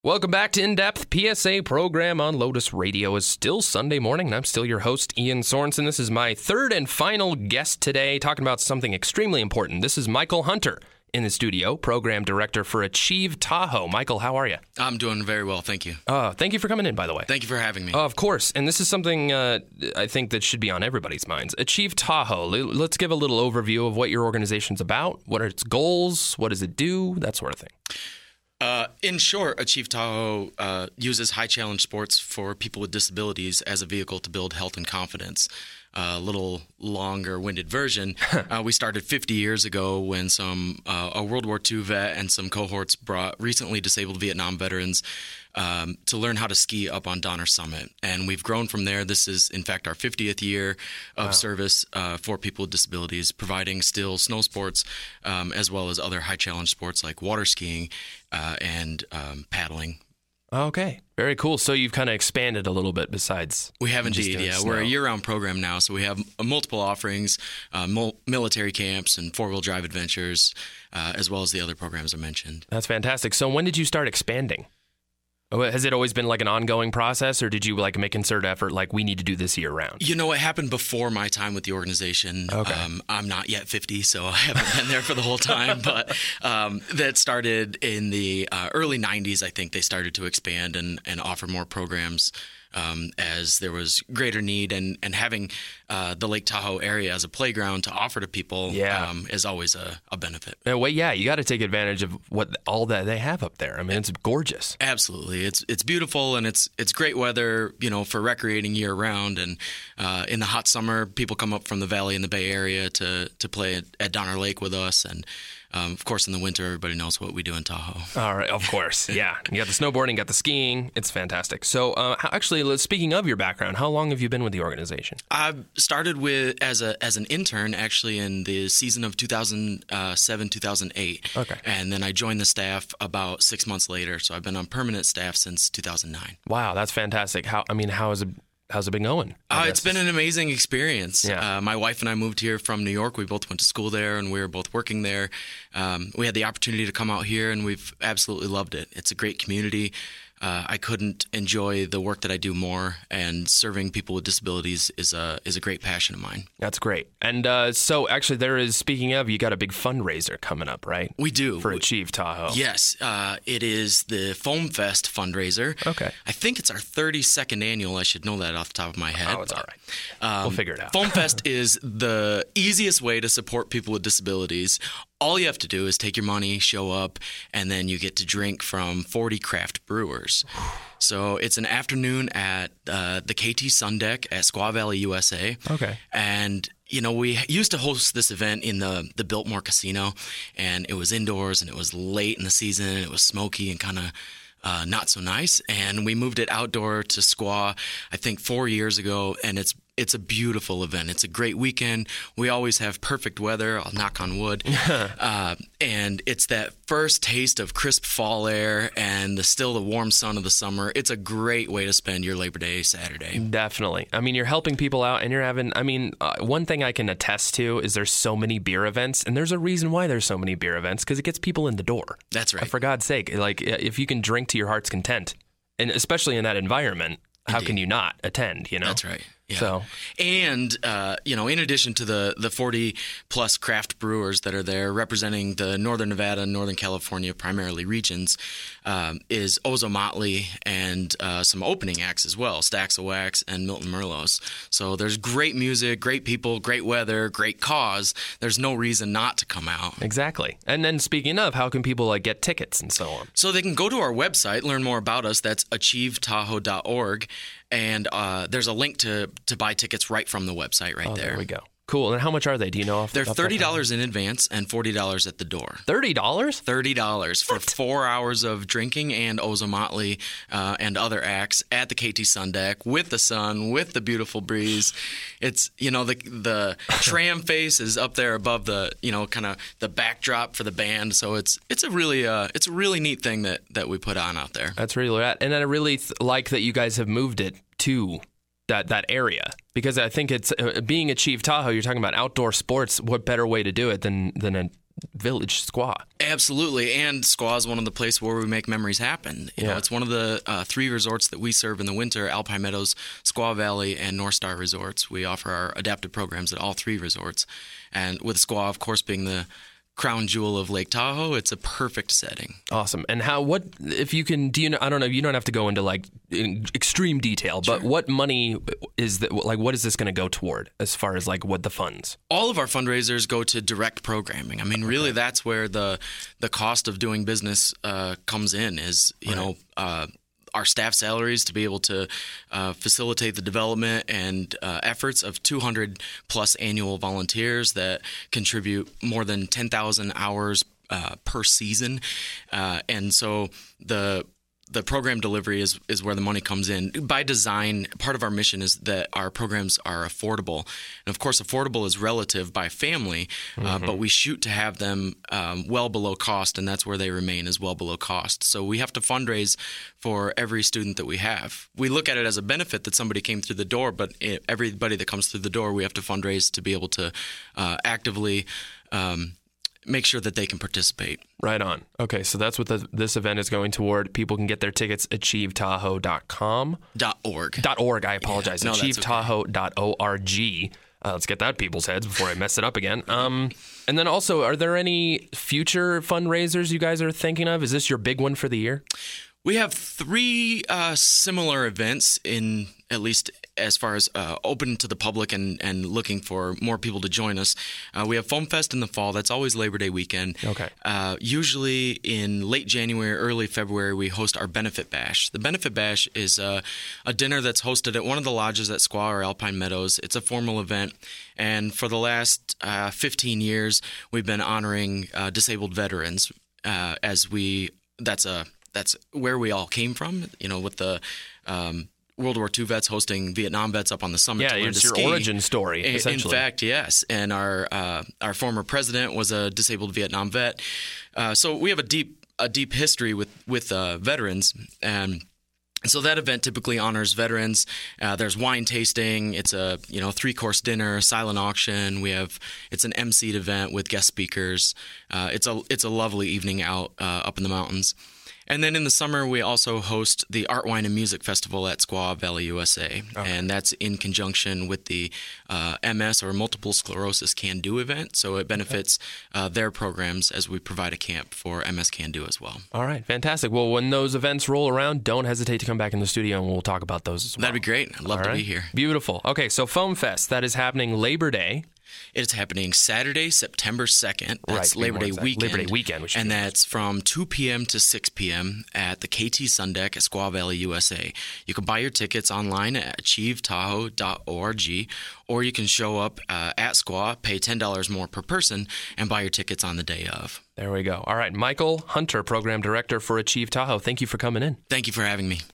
Welcome back to In-Depth. PSA program on Lotus Radio is still Sunday morning, and I'm still your host, Ian Sorensen. This is my third and final guest today, talking about something extremely important. This is Michael Hunter in the studio, program director for Achieve Tahoe. Michael, how are you? I'm doing very well, thank you. Thank you for coming in, by the way. Thank you for having me. Of course, and this is something I think that should be on everybody's minds. Achieve Tahoe. Let's give a little overview of what your organization's about. What are its goals? What does it do? That sort of thing. In short, Achieve Tahoe uses high challenge sports for people with disabilities as a vehicle to build health and confidence. A little longer-winded version. We started 50 years ago when a World War II vet and some cohorts brought recently disabled Vietnam veterans to learn how to ski up on Donner Summit. And we've grown from there. This is, in fact, our 50th year of service for people with disabilities, providing still snow sports as well as other high-challenge sports like water skiing and paddling. Okay, very cool. So you've kind of expanded a little bit besides. We have indeed, yeah. Snow. We're a year-round program now, so we have multiple offerings, military camps and four-wheel drive adventures, as well as the other programs I mentioned. That's fantastic. So when did you start expanding? Has it always been like an ongoing process, or did you like make concerted effort, like we need to do this year round? You know, it happened before my time with the organization. Okay. I'm not yet 50, so I haven't been there for the whole time, but that started in the early 90s. I think they started to expand and offer more programs as there was greater need, and having the Lake Tahoe area as a playground to offer to people is always a benefit. Well, yeah, you got to take advantage of all that they have up there. I mean, it's gorgeous. Absolutely. It's beautiful, and it's great weather, for recreating year round. And in the hot summer, people come up from the valley and the Bay Area to play at Donner Lake with us. And of course, in the winter, everybody knows what we do in Tahoe. All right, of course, yeah. You got the snowboarding, got the skiing. It's fantastic. So, actually, speaking of your background, how long have you been with the organization? I started as an intern, actually, in the season of 2007, 2008. Okay. And then I joined the staff about 6 months later. So I've been on permanent staff since 2009. Wow, that's fantastic. How's it been going? It's been an amazing experience. Yeah. My wife and I moved here from New York. We both went to school there, and we were both working there. We had the opportunity to come out here, and we've absolutely loved it. It's a great community. I couldn't enjoy the work that I do more, and serving people with disabilities is a great passion of mine. That's great. And so actually speaking of, you got a big fundraiser coming up, right? We do. For Achieve Tahoe. Yes. It is the Foam Fest fundraiser. Okay. I think it's our 32nd annual. I should know that off the top of my head. Oh, it's all right. We'll figure it out. Foam Fest is the easiest way to support people with disabilities. All you have to do is take your money, show up, and then you get to drink from 40 craft brewers. So it's an afternoon at the KT Sun Deck at Squaw Valley, USA. Okay. And, we used to host this event in the Biltmore Casino, and it was indoors, and it was late in the season, and it was smoky and kind of not so nice. And we moved it outdoor to Squaw, I think 4 years ago, and it's a beautiful event. It's a great weekend. We always have perfect weather. I'll knock on wood. And it's that first taste of crisp fall air and the warm sun of the summer. It's a great way to spend your Labor Day Saturday. Definitely. I mean, you're helping people out, and you're having, one thing I can attest to is there's so many beer events, and there's a reason why there's so many beer events, because it gets people in the door. That's right. For God's sake, like, if you can drink to your heart's content, and especially in that environment, how can you not attend, That's right. Yeah. So, and, in addition to the 40-plus craft brewers that are there representing the Northern Nevada and Northern California primarily regions, is Ozo Motley and some opening acts as well, Stacks of Wax and Milton Merlos. So there's great music, great people, great weather, great cause. There's no reason not to come out. Exactly. And then speaking of, how can people get tickets and so on? So they can go to our website, learn more about us. That's achievetahoe.org. And there's a link to buy tickets right from the website there. There we go. Cool. And how much are they? Do you know? They're $30 in advance and $40 at the door. $30? $30 for 4 hours of drinking and Ozo Motley and other acts at the KT Sun Deck with the sun, with the beautiful breeze. It's, the tram face is up there above the, kind of the backdrop for the band. So it's a really neat thing that we put on out there. That's really rad. And then I really like that you guys have moved it to that area, because I think it's being Achieve Tahoe. You're talking about outdoor sports. What better way to do it than village, Squaw. Absolutely, and Squaw is one of the places where we make memories happen. You know, it's one of the 3 resorts that we serve in the winter: Alpine Meadows, Squaw Valley, and North Star Resorts. We offer our adaptive programs at all 3 resorts, and with Squaw, of course, being the crown jewel of Lake Tahoe, it's a perfect setting. Awesome. And what if you can? Do you know? I don't know. You don't have to go into like in extreme detail, but what money is that? Like, what is this going to go toward as far as like what the funds? All of our fundraisers go to direct programming. I mean, really, that's where the cost of doing business comes in. Is you know. Our staff salaries to be able to facilitate the development and efforts of 200 plus annual volunteers that contribute more than 10,000 hours per season. And so the program delivery is where the money comes in. By design, part of our mission is that our programs are affordable. And of course, affordable is relative by family, but we shoot to have them well below cost, and that's where they remain, is well below cost. So we have to fundraise for every student that we have. We look at it as a benefit that somebody came through the door, but everybody that comes through the door, we have to fundraise to be able to actively make sure that they can participate. Right on. Okay, so that's what this event is going toward. People can get their tickets at achievetahoe.com. .org, I apologize. Yeah, no, achievetahoe.org. Let's get that in people's heads before I mess it up again. And then also, are there any future fundraisers you guys are thinking of? Is this your big one for the year? We have 3 similar events, in at least as far as open to the public and looking for more people to join us. We have Foam Fest in the fall. That's always Labor Day weekend. Okay. Usually in late January, early February, we host our Benefit Bash. The Benefit Bash is a dinner that's hosted at one of the lodges at Squaw or Alpine Meadows. It's a formal event. And for the last 15 years, we've been honoring disabled veterans that's where we all came from, you know, with the World War II vets hosting Vietnam vets up on the summit. Yeah, it's your origin story, essentially. In fact, yes. And our former president was a disabled Vietnam vet. So we have a deep history with veterans. And so that event typically honors veterans. There's wine tasting. It's a 3-course dinner, silent auction. It's an emceed event with guest speakers. It's a lovely evening out up in the mountains. And then in the summer, we also host the Art, Wine, and Music Festival at Squaw Valley, USA. Okay. And that's in conjunction with the MS, or Multiple Sclerosis Can Do event. So it benefits their programs as we provide a camp for MS Can Do as well. All right. Fantastic. Well, when those events roll around, don't hesitate to come back in the studio and we'll talk about those as well. That'd be great. I'd love to be here. Beautiful. Okay. So Foam Fest, that is happening Labor Day. It's happening Saturday, September 2nd. That's Labor Day weekend. Labor Day weekend. And that's from 2 p.m. to 6 p.m. at the KT Sun Deck at Squaw Valley, USA. You can buy your tickets online at achievetahoe.org, or you can show up at Squaw, pay $10 more per person, and buy your tickets on the day of. There we go. All right. Michael Hunter, Program Director for Achieve Tahoe. Thank you for coming in. Thank you for having me.